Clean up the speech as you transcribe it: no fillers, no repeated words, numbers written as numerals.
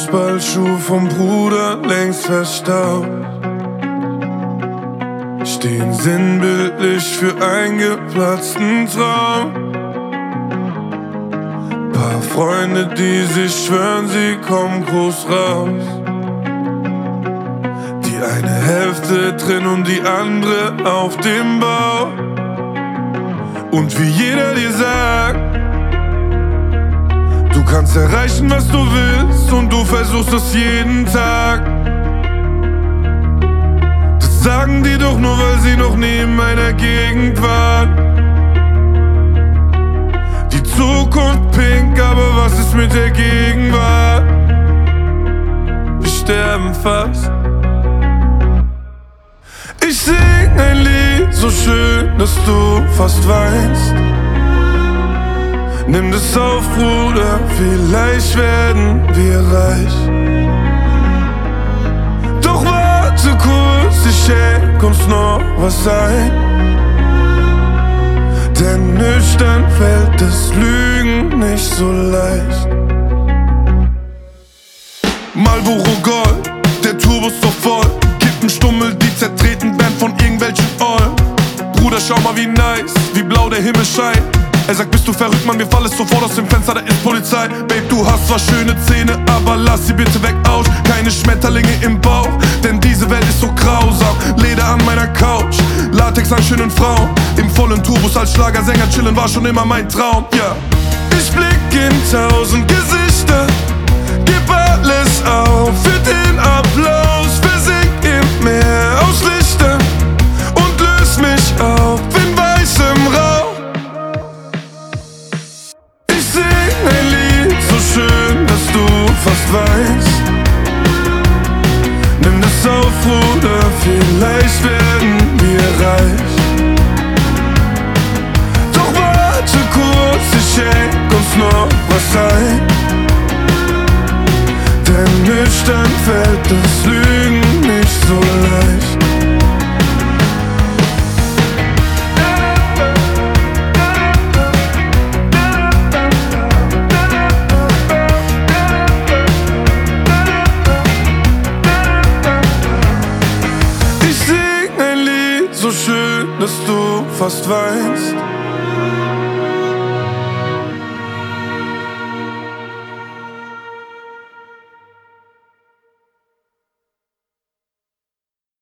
Fußballschuh vom Bruder längst verstaubt, stehen sinnbildlich für einen geplatzten Traum. Paar Freunde, die sich schwören, sie kommen groß raus. Die eine Hälfte drin und die andere auf dem Bau. Und wie jeder dir sagt, du kannst erreichen, was du willst, und du versuchst es jeden Tag. Das sagen die doch nur, weil sie noch nie in meiner Gegend waren. Die Zukunft pink, aber was ist mit der Gegenwart? Wir sterben fast. Ich sing ein Lied so schön, dass du fast weinst. Nimm das auf, Bruder, vielleicht werden wir reich. Doch warte kurz, ich schenk uns noch was ein. Denn nüchtern fällt das Lügen nicht so leicht. Marlboro Gold, der Turbo ist doch voll. Kippenstummel, die zertreten werden von irgendwelchen Ollen. Bruder, schau mal wie nice, wie blau der Himmel scheint. Er sagt, bist du verrückt, Mann, mir fall es sofort aus dem Fenster, da ist Polizei. Babe, du hast zwar schöne Zähne, aber lass sie bitte weg aus. Keine Schmetterlinge im Bauch, denn diese Welt ist so grausam. Leder an meiner Couch, Latex an schönen Frauen. Im vollen Turbus als Schlagersänger chillen war schon immer mein Traum, ja. Yeah. Ich blick in 1000 Gesichter, gib alles auf für den Applaus. Versink im Meer aus Lichtern und löse mich auf in weißem Rauch. Ein Lied so schön, dass du fast weinst. Nimm das auf, Bruder, vielleicht werden wir reich. Doch warte kurz, ich schenk uns noch was ein. Denn nüchtern fällt das Lügen nicht so leicht. So schön, dass du fast weinst.